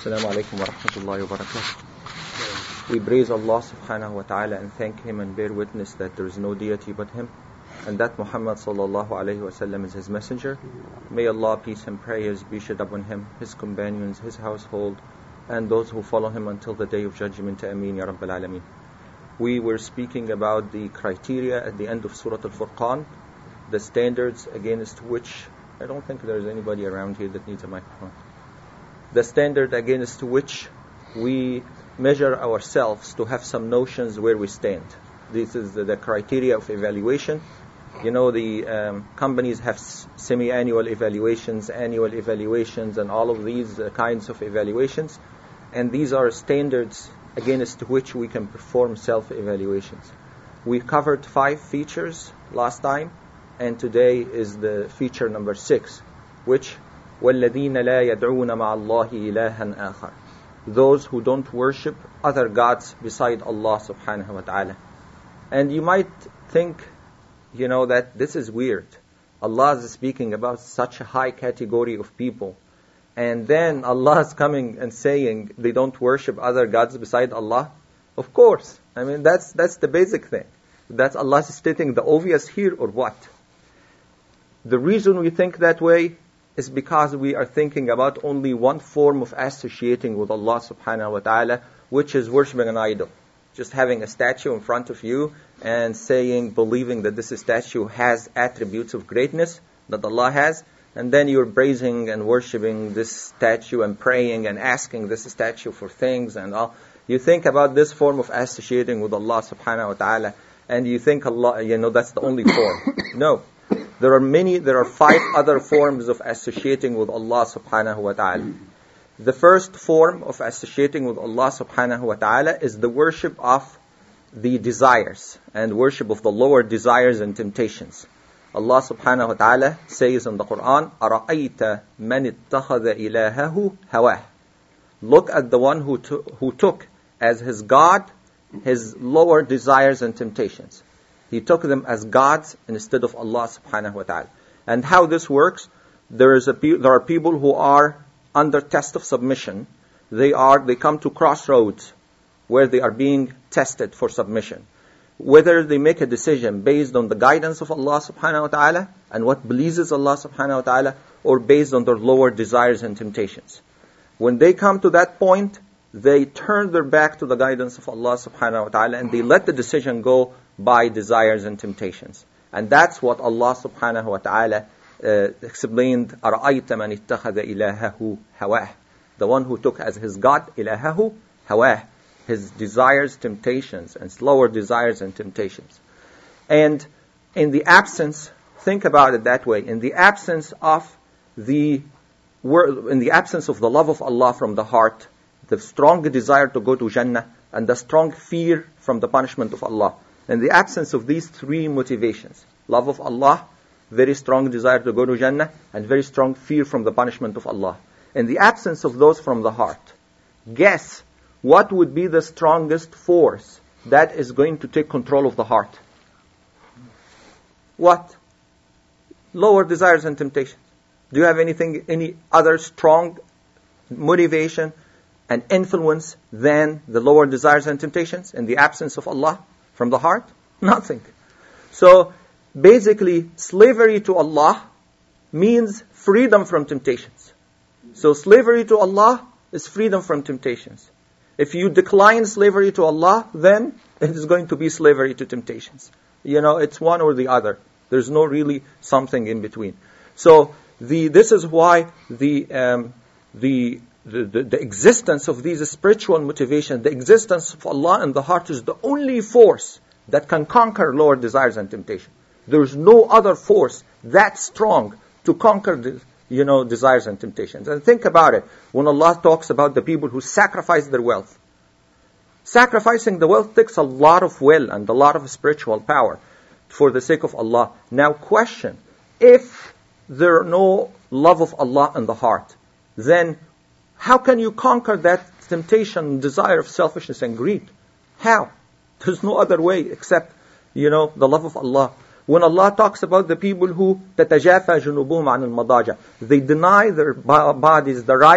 Assalamu alaikum wa rahmatullahi wa barakatuh. We praise Allah subhanahu wa ta'ala and thank Him and bear witness that there is no deity but Him, and that Muhammad sallallahu alayhi wa sallam is His messenger. May Allah, peace and prayers be shed upon Him, His companions, His household, and those who follow Him until the day of judgment. Ameen ya Rabbil Alameen. We were speaking about the criteria at the end of Surah Al-Furqan, the standards against which, I don't think there is anybody around here that needs a microphone. The standard against which we measure ourselves to have some notions where we stand. This is the criteria of evaluation. You know, the companies have semi-annual evaluations, annual evaluations, and all of these kinds of evaluations. And these are standards against which we can perform self-evaluations. We covered 5 features last time, and today is the feature number 6, which وَالَّذِينَ لَا يَدْعُونَ مَعَ اللَّهِ إِلَهًا آخَرَ. Those who don't worship other gods beside Allah subhanahu wa ta'ala. And you might think, that this is weird. Allah is speaking about such a high category of people. And then Allah is coming and saying they don't worship other gods beside Allah. Of course. That's the basic thing. That's Allah stating the obvious here, or what? The reason we think that way is because we are thinking about only one form of associating with Allah subhanahu wa ta'ala, which is worshipping an idol. Just having a statue in front of you and believing that this statue has attributes of greatness that Allah has, and then you're praising and worshipping this statue and praying and asking this statue for things and all. You think about this form of associating with Allah subhanahu wa ta'ala, and you think Allah, that's the only form. No. There are 5 other forms of associating with Allah subhanahu wa ta'ala. The first form of associating with Allah subhanahu wa ta'ala is the worship of the desires and worship of the lower desires and temptations. Allah subhanahu wa ta'ala says in the Quran, أَرَأَيْتَ مَنِ اتَّخَذَ إِلَهَهُ هَوَاهُ. Look at the one who took as his God his lower desires and temptations. He took them as gods instead of Allah subhanahu wa ta'ala. And how this works, there are people who are under test of submission. They come to crossroads where they are being tested for submission. Whether they make a decision based on the guidance of Allah subhanahu wa ta'ala and what pleases Allah subhanahu wa ta'ala, or based on their lower desires and temptations. When they come to that point, they turn their back to the guidance of Allah subhanahu wa ta'ala and they let the decision go by desires and temptations. And that's what Allah subhanahu wa ta'ala explained, أَرَأَيْتَ مَنِ اتَّخَذَ إِلَهَهُ هَوَاهُ. The one who took as his God, إِلَهَهُ هَوَاهُ, his desires, temptations, and slower desires and temptations. And in the absence, think about it that way, in the absence of the love of Allah from the heart, the strong desire to go to Jannah, and the strong fear from the punishment of Allah. In the absence of these 3 motivations, love of Allah, very strong desire to go to Jannah, and very strong fear from the punishment of Allah. In the absence of those from the heart, guess what would be the strongest force that is going to take control of the heart? What? Lower desires and temptations. Do you have any other strong motivation and influence than the lower desires and temptations in the absence of Allah from the heart? Nothing. So basically, slavery to Allah means freedom from temptations. So slavery to Allah is freedom from temptations. If you decline slavery to Allah, then it is going to be slavery to temptations. It's one or the other. There's no really something in between. So this is why the existence of these spiritual motivations, the existence of Allah in the heart is the only force that can conquer lower desires and temptation. There is no other force that strong to conquer desires and temptations. And think about it. When Allah talks about the people who sacrifice their wealth, sacrificing the wealth takes a lot of will and a lot of spiritual power for the sake of Allah. Now question, if there are no love of Allah in the heart, then how can you conquer that temptation, desire of selfishness and greed? How? There's no other way except, the love of Allah. When Allah talks about the people who تَتَجَافَى جُنُوبُهُمْ عَنِ الْمَضَاجِعِ, they deny their bodies the right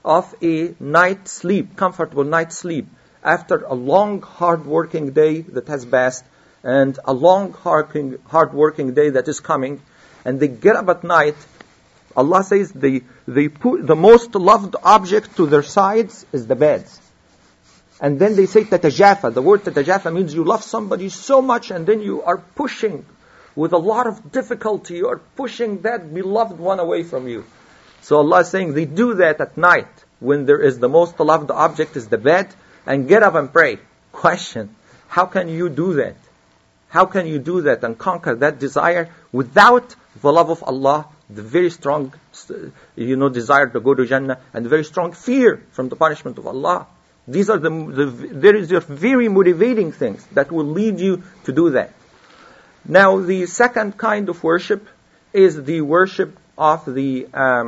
of a night sleep, comfortable night sleep, after a long, hard-working day that has passed, and a long, hard-working day that is coming, and they get up at night, Allah says they put the most loved object to their sides is the beds. And then they say tatajafa. The word tatajafa means you love somebody so much and then you are pushing with a lot of difficulty, you are pushing that beloved one away from you. So Allah is saying they do that at night when there is the most loved object is the bed, and get up and pray. Question, how can you do that? How can you do that and conquer that desire without the love of Allah, the very strong, desire to go to Jannah, and very strong fear from the punishment of Allah? These are there is your very motivating things that will lead you to do that. Now, the second kind of worship is the worship of the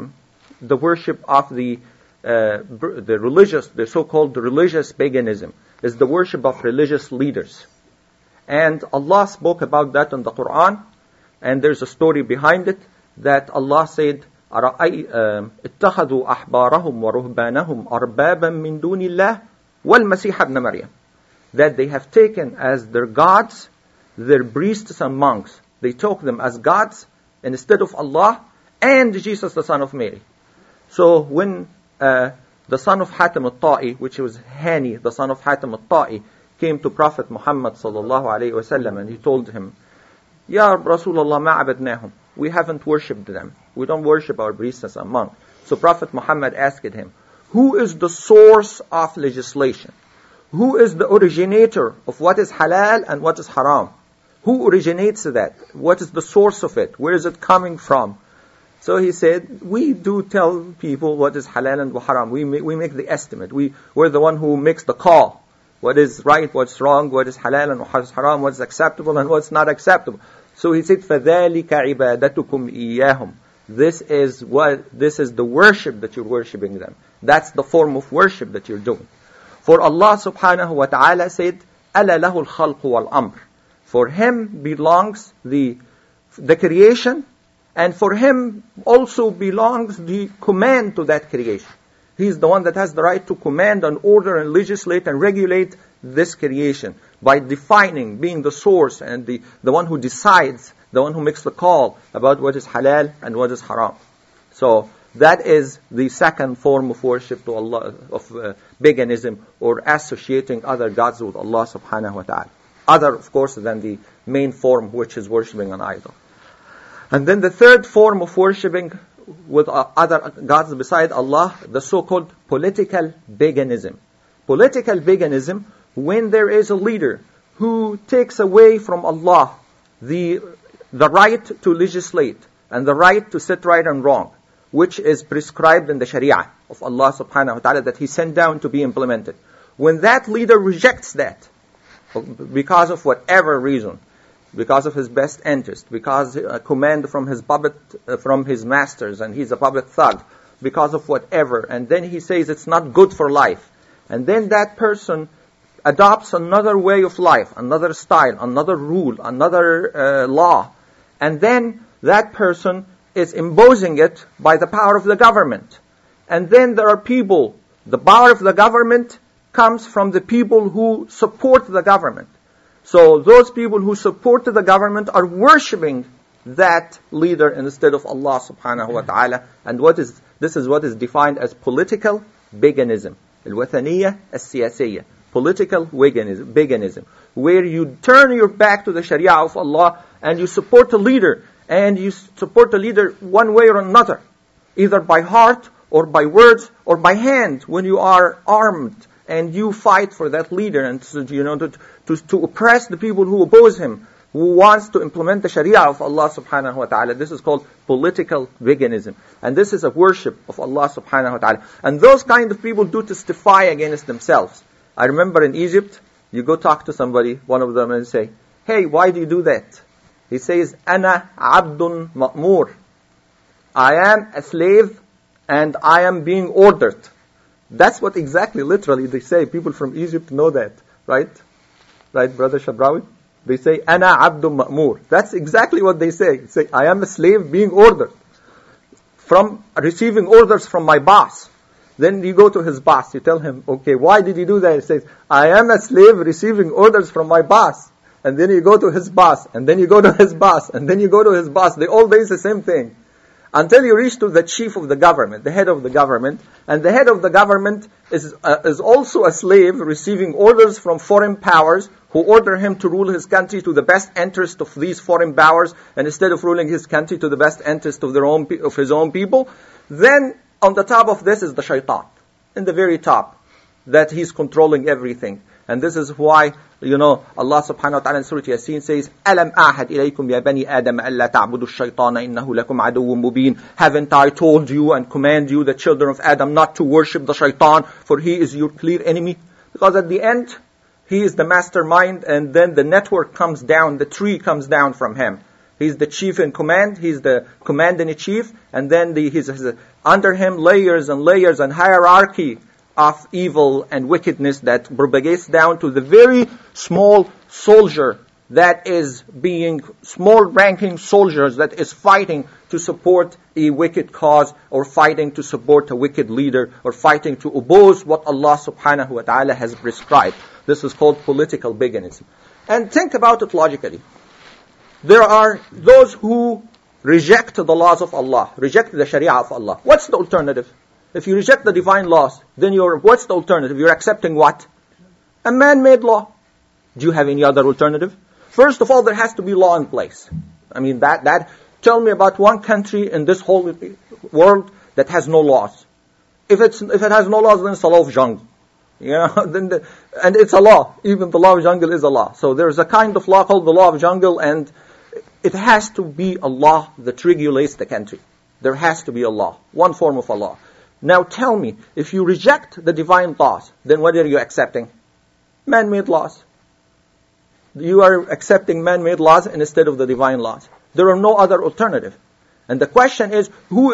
religious, the so-called religious paganism, is the worship of religious leaders. And Allah spoke about that in the Quran, and there's a story behind it that Allah said, اتخذوا أحبارهم ورهبانهم أربابا من دون الله والمسيح ابن مريم, that they have taken as their gods their priests and monks. They took them as gods instead of Allah and Jesus the son of Mary. So when the son of Hatim al-Ta'i, which was Hani, the son of Hatim al-Ta'i, came to Prophet Muhammad sallallahu alayhi wa sallam, and he told him, Ya Rasulullah, ma abadnahum. We haven't worshipped them. We don't worship our priests and monks. So Prophet Muhammad asked him, who is the source of legislation? Who is the originator of what is halal and what is haram? Who originates that? What is the source of it? Where is it coming from? So he said, we do tell people what is halal and haram. We make the estimate. We're the one who makes the call. What is right, what's wrong, what is halal and what is haram, what is acceptable and what's not acceptable. So he said, فَذَلِكَ عِبَادَتُكُمْ إِيَّاهُمْ. This is the worship that you're worshiping them. That's the form of worship that you're doing. For Allah subhanahu wa ta'ala said, أَلَا لَهُ الْخَلْقُ وَالْأَمْرُ. For Him belongs the creation, and for Him also belongs the command to that creation. He's the one that has the right to command and order and legislate and regulate this creation by defining, being the source and the one who decides, the one who makes the call about what is halal and what is haram. So that is the second form of worship to Allah, of paganism, or associating other gods with Allah subhanahu wa ta'ala. Other, of course, than the main form, which is worshipping an idol. And then the third form of worshipping with other gods beside Allah, the so-called political paganism. Political paganism, when there is a leader who takes away from Allah the right to legislate and the right to set right and wrong, which is prescribed in the Sharia of Allah subhanahu wa ta'ala that He sent down to be implemented. When that leader rejects that, because of whatever reason, because of his best interest, because a command from his puppet, from his masters, and he's a puppet thug, because of whatever, and then he says it's not good for life, and then that person adopts another way of life, another style, another rule, another law, and then that person is imposing it by the power of the government. And then there are people, the power of the government comes from the people who support the government. So those people who support the government are worshipping that leader instead of Allah subhanahu wa ta'ala. And this is what is defined as political paganism. Al-Wathaniyya al-Siyasiyya. Political paganism. Where you turn your back to the Sharia of Allah and you support a leader. And you support a leader one way or another. Either by heart or by words or by hand when you are armed. And you fight for that leader and to oppress the people who oppose him, who wants to implement the Sharia of Allah subhanahu wa ta'ala. This is called political paganism. And this is a worship of Allah subhanahu wa ta'ala. And those kind of people do testify against themselves. I remember in Egypt, you go talk to somebody, one of them, and say, hey, why do you do that? He says, Ana abdun ma'mur. I am a slave and I am being ordered. That's what exactly, literally, they say. People from Egypt know that, right? Right, Brother Shabrawi? They say, Ana abdun ma'mur. That's exactly what they say. They say, I am a slave being ordered. From receiving orders from my boss. Then you go to his boss. You tell him, okay, why did you do that? He says, I am a slave receiving orders from my boss. And then you go to his boss. And then you go to his boss. And then you go to his boss. They all say the same thing. Until you reach to the chief of the government, the head of the government. And the head of the government is also a slave receiving orders from foreign powers who order him to rule his country to the best interest of these foreign powers, and instead of ruling his country to the best interest of his own people. Then on the top of this is the shaitan, in the very top, that he's controlling everything. And this is why, Allah subhanahu wa ta'ala in Surah Yasin says, أَلَمْ أَعْهَدْ إِلَيْكُمْ يَا بَنِي آدَمَ أَلَّا تَعْبُدُوا الشَّيْطَانَ إِنَّهُ لَكُمْ عَدُوٌّ مُبِينٌ. Haven't I told you and command you, the children of Adam, not to worship the shaitan, for he is your clear enemy? Because at the end, he is the mastermind, and then the network comes down, the tree comes down from him. He's the chief in command, he's the commander-in-chief, and then he's under him layers and layers and hierarchy of evil and wickedness that propagates down to the very small soldier that is being, small ranking soldiers that is fighting to support a wicked cause, or fighting to support a wicked leader, or fighting to oppose what Allah subhanahu wa ta'ala has prescribed. This is called political paganism. And think about it logically. There are those who reject the laws of Allah, reject the Sharia of Allah. What's the alternative? If you reject the divine laws, then what's the alternative? You're accepting what? A man-made law. Do you have any other alternative? First of all, there has to be law in place. I mean, tell me about one country in this whole world that has no laws. If it has no laws, then it's a law of jungle. And it's a law. Even the law of jungle is a law. So there's a kind of law called the law of jungle, and it has to be a law that regulates the country. There has to be a law, one form of a law. Now tell me, if you reject the divine laws, then what are you accepting? Man-made laws. You are accepting man-made laws instead of the divine laws. There are no other alternative. And the question is, who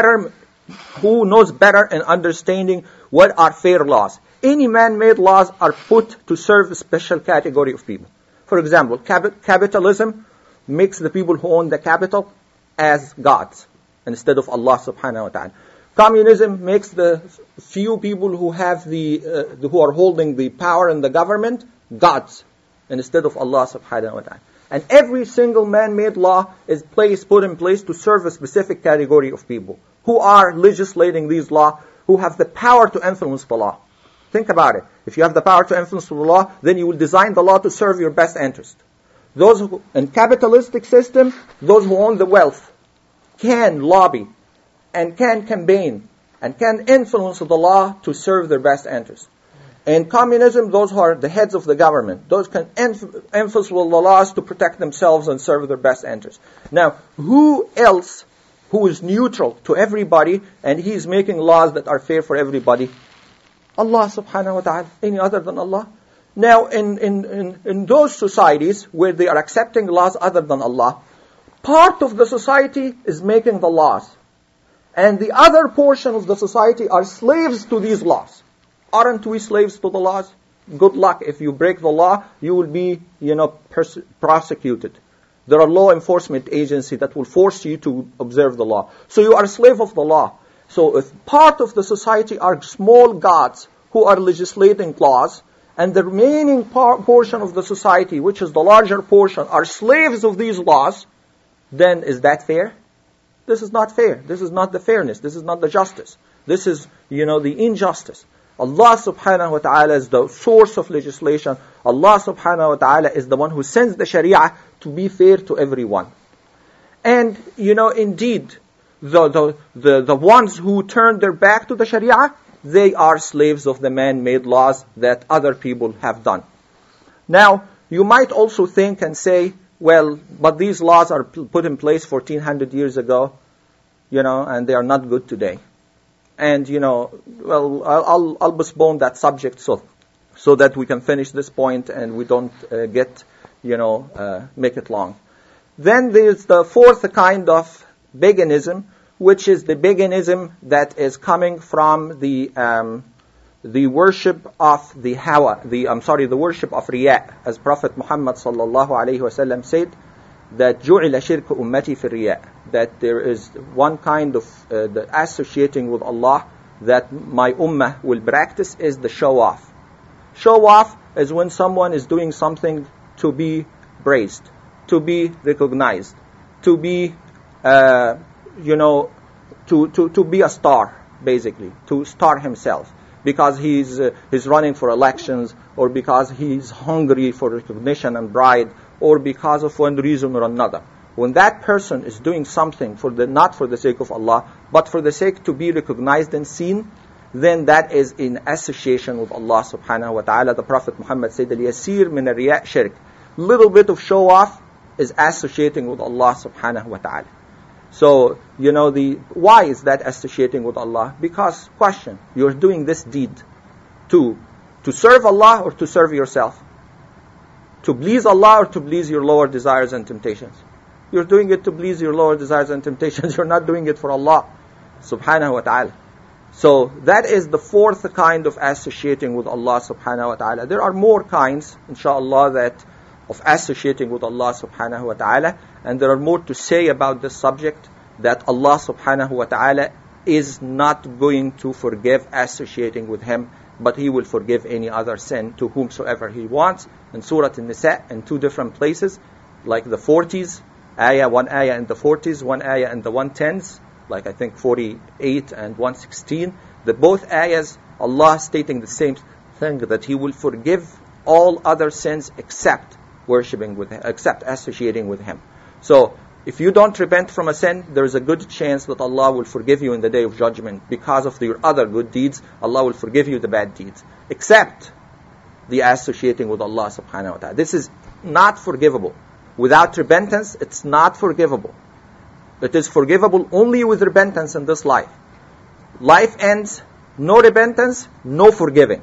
knows better in understanding what are fair laws? Any man-made laws are put to serve a special category of people. For example, capitalism makes the people who own the capital as gods instead of Allah subhanahu wa ta'ala. Communism makes the few people who have who are holding the power in the government gods instead of Allah subhanahu wa ta'ala. And every single man-made law is put in place to serve a specific category of people who are legislating these laws, who have the power to influence the law. Think about it. If you have the power to influence the law, then you will design the law to serve your best interest. Those who, in capitalistic system, those who own the wealth can lobby and can campaign and can influence the law to serve their best interest. In communism, those who are the heads of the government, those can influence the laws to protect themselves and serve their best interest. Now, who else who is neutral to everybody and he is making laws that are fair for everybody? Allah subhanahu wa ta'ala. Any other than Allah? Now, in those societies where they are accepting laws other than Allah, part of the society is making the laws. And the other portion of the society are slaves to these laws. Aren't we slaves to the laws? Good luck. If you break the law, you will be, prosecuted. There are law enforcement agencies that will force you to observe the law. So you are a slave of the law. So if part of the society are small gods who are legislating laws, and the remaining portion of the society, which is the larger portion, are slaves of these laws, then is that fair? This is not fair. This is not the fairness. This is not the justice. This is, the injustice. Allah subhanahu wa ta'ala is the source of legislation. Allah subhanahu wa ta'ala is the one who sends the Sharia to be fair to everyone. And, indeed, the ones who turn their back to the Sharia, they are slaves of the man-made laws that other people have done. Now, you might also think and say, well, but these laws are put in place 1400 years ago, and they are not good today. And, I'll postpone that subject so that we can finish this point and we don't make it long. Then there's the fourth kind of paganism, which is the paganism that is coming from the worship of the hawa, the worship of riya, as Prophet Muhammad sallallahu alaihi wasallam said, that جُعِلَ شِرْكُ أُمَّتِي فِي الرِّيَاءِ, that there is one kind of the associating with Allah that my ummah will practice is the show off. Show off is when someone is doing something to be praised, to be recognized, to be, to be a star, basically, to star himself, because he's running for elections, or because he's hungry for recognition and pride, or because of one reason or another. When that person is doing something not for the sake of Allah, but for the sake to be recognized and seen, then that is in association with Allah subhanahu wa ta'ala. The Prophet Muhammad said, "Al-yasir min al-riya' shirk." Little bit of show off is associating with Allah subhanahu wa ta'ala. So, why is that associating with Allah? Because, question, you're doing this deed to serve Allah or to serve yourself? To please Allah or to please your lower desires and temptations? You're doing it to please your lower desires and temptations. You're not doing it for Allah subhanahu wa ta'ala. So that is the fourth kind of associating with Allah subhanahu wa ta'ala. There are more kinds, inshallah, of associating with Allah subhanahu wa ta'ala, and there are more to say about this subject, that Allah subhanahu wa ta'ala is not going to forgive associating with Him, but He will forgive any other sin to whomsoever He wants. In Surah An-Nisa, in two different places, like the 40s, one ayah in the 40s, one ayah in the 110s, like I think 48 and 116, both ayahs, Allah stating the same thing, that He will forgive all other sins except worshipping with Him, except associating with Him. So, if you don't repent from a sin, there is a good chance that Allah will forgive you in the Day of Judgment. Because of your other good deeds, Allah will forgive you the bad deeds, except the associating with Allah subhanahu wa ta'ala. This is not forgivable. Without repentance, it's not forgivable. It is forgivable only with repentance in this life. Life ends, no repentance, no forgiving.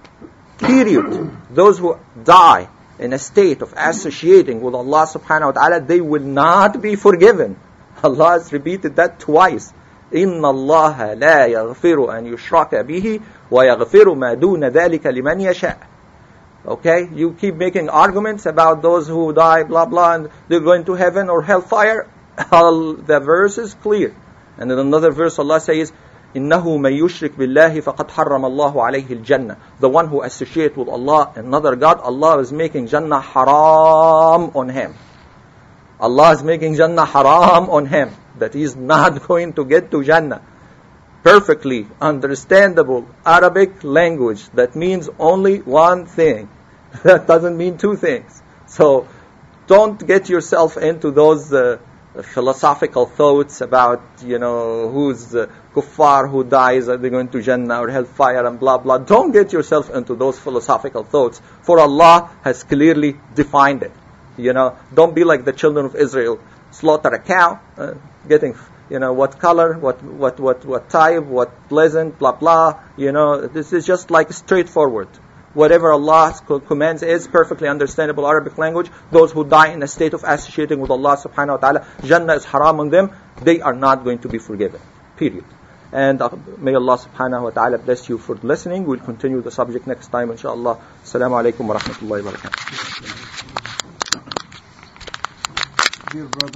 Period. Those who die in a state of associating with Allah subhanahu wa ta'ala, they will not be forgiven. Allah has repeated that twice. إِنَّ اللَّهَ لَا يَغْفِرُ أَنْ يُشْرَكَ بِهِ وَيَغْفِرُ مَا دُونَ ذَلِكَ لِمَنْ يَشَاءُ. Okay? You keep making arguments about those who die, blah, blah, and they're going to heaven or hellfire. The verse is clear. And in another verse, Allah says, إِنَّهُ مَن يُشْرِكْ بِاللَّهِ فَقَدْ حَرَّمَ اللَّهُ عَلَيْهِ الْجَنَّةِ. The one who associates with Allah, another God, Allah is making Jannah haram on him. Allah is making Jannah haram on him. That he is not going to get to Jannah. Perfectly understandable Arabic language that means only one thing. That doesn't mean two things. So don't get yourself into those philosophical thoughts about, who's kuffar, who dies, are they going to Jannah or hellfire and blah, blah. Don't get yourself into those philosophical thoughts, for Allah has clearly defined it. Don't be like the children of Israel. Slaughter a cow, getting, what color, what type, what pleasant, blah, blah. This is just like straightforward. Whatever Allah's commands is perfectly understandable Arabic language. Those who die in a state of associating with Allah subhanahu wa ta'ala, Jannah is haram on them. They are not going to be forgiven. Period. And may Allah subhanahu wa ta'ala bless you for listening. We'll continue the subject next time, inshallah. Assalamu alaikum wa rahmatullahi wa barakatuh. Dear brother.